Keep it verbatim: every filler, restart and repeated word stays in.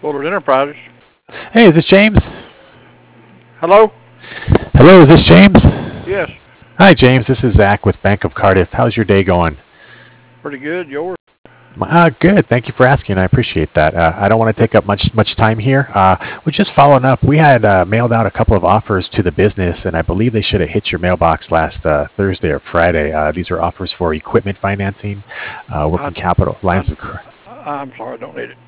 Fuller Enterprises. Hey, is this James? Hello? Hello, is this James? Yes. Hi, James. This is Zach with Bank of Cardiff. How's your day going? Pretty good. Yours? Uh, good. Thank you for asking. I appreciate that. Uh, I don't want to take up much much time here. Uh, we're just following up. We had uh, mailed out a couple of offers to the business, and I believe they should have hit your mailbox last uh, Thursday or Friday. Uh, these are offers for equipment financing, uh, working I, capital, I, lines of credit. I'm sorry, I don't need it.